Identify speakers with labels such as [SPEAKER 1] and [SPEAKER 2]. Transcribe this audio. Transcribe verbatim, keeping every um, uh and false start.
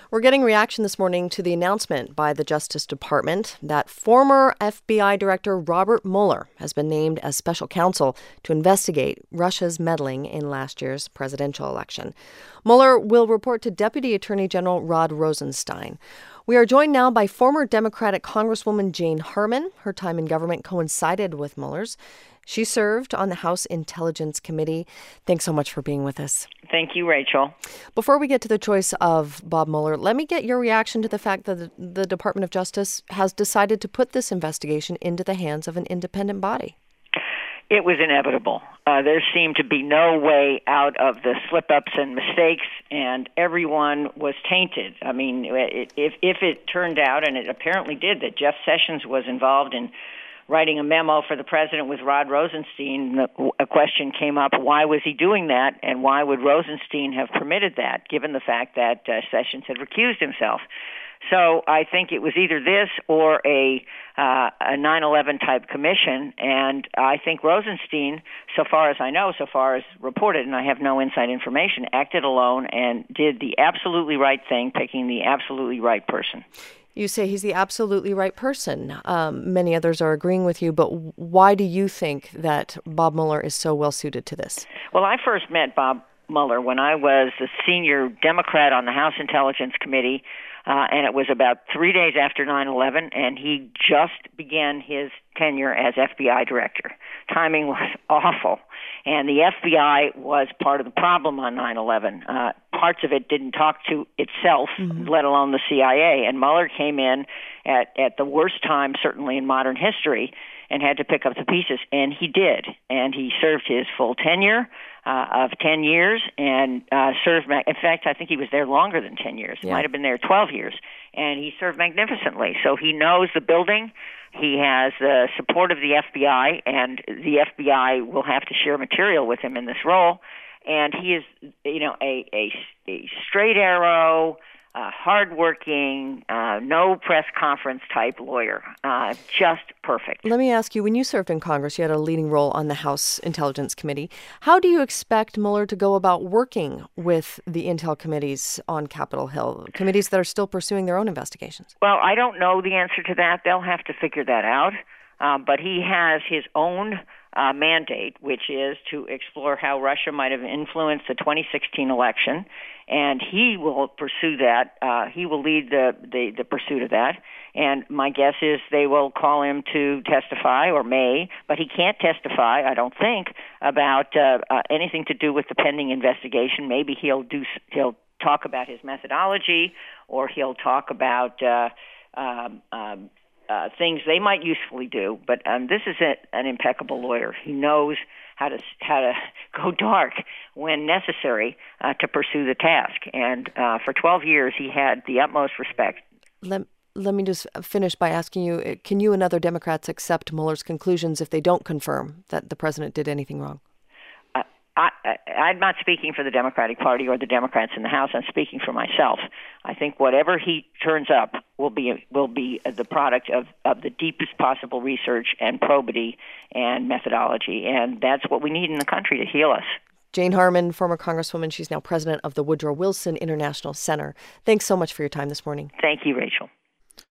[SPEAKER 1] We're getting reaction this morning to the announcement by the Justice Department that former F B I Director Robert Mueller has been named as special counsel to investigate Russia's meddling in last year's presidential election. Mueller will report to Deputy Attorney General Rod Rosenstein. We are joined now by former Democratic Congresswoman Jane Harman. Her time in government coincided with Mueller's. She served on the House Intelligence Committee. Thanks so much for being with us.
[SPEAKER 2] Thank you, Rachel.
[SPEAKER 1] Before we get to the choice of Bob Mueller, let me get your reaction to the fact that the, the Department of Justice has decided to put this investigation into the hands of an independent body.
[SPEAKER 2] It was inevitable. Uh, there seemed to be no way out of the slip-ups and mistakes, and everyone was tainted. I mean, it, if, if it turned out, and it apparently did, that Jeff Sessions was involved in writing a memo for the president with Rod Rosenstein, a question came up, why was he doing that, and why would Rosenstein have permitted that, given the fact that uh, Sessions had recused himself? So I think it was either this or a uh, a nine eleven type commission, and I think Rosenstein, so far as I know, so far as reported, and I have no inside information, acted alone and did the absolutely right thing, picking the absolutely right person.
[SPEAKER 1] You say he's the absolutely right person. Um, many others are agreeing with you, but why do you think that Bob Mueller is so well suited to this?
[SPEAKER 2] Well, I first met Bob Mueller when I was the senior Democrat on the House Intelligence Committee, uh, and it was about three days after nine eleven, and he just began his tenure as F B I director. Timing was awful, and the F B I was part of the problem on nine eleven. Uh, parts of it didn't talk to itself, mm-hmm. let alone the C I A, and Mueller came in at, at the worst time, certainly in modern history, and had to pick up the pieces, and he did, and he served his full tenure uh, of ten years, and uh, served, ma- in fact, I think he was there longer than ten years,
[SPEAKER 1] yeah.
[SPEAKER 2] might have been there twelve years, and he served magnificently. So he knows the building, he has the support of the F B I, and the F B I will have to share material with him in this role, and he is, you know, a, a, a straight arrow, Uh, hardworking, uh, no press conference type lawyer, uh, just perfect.
[SPEAKER 1] Let me ask you, when you served in Congress, you had a leading role on the House Intelligence Committee. How do you expect Mueller to go about working with the Intel committees on Capitol Hill, committees that are still pursuing their own investigations?
[SPEAKER 2] Well, I don't know the answer to that. They'll have to figure that out. Uh, but he has his own uh, mandate, which is to explore how Russia might have influenced the twenty sixteen election, and he will pursue that. Uh, he will lead the, the, the pursuit of that, and my guess is they will call him to testify, or may, but he can't testify, I don't think, about uh, uh, anything to do with the pending investigation. Maybe he'll do he'll talk about his methodology, or he'll talk about uh, um, um, Uh, things they might usefully do, but um, this is a, an impeccable lawyer. He knows how to how to go dark when necessary uh, to pursue the task. And uh, for twelve years, he had the utmost respect.
[SPEAKER 1] Let, let me just finish by asking you, can you and other Democrats accept Mueller's conclusions if they don't confirm that the president did anything wrong?
[SPEAKER 2] I, I, I'm not speaking for the Democratic Party or the Democrats in the House. I'm speaking for myself. I think whatever he turns up will be will be the product of, of the deepest possible research and probity and methodology, and that's what we need in the country to heal us.
[SPEAKER 1] Jane Harman, former Congresswoman, she's now president of the Woodrow Wilson International Center. Thanks so much for your time this morning.
[SPEAKER 2] Thank you, Rachel.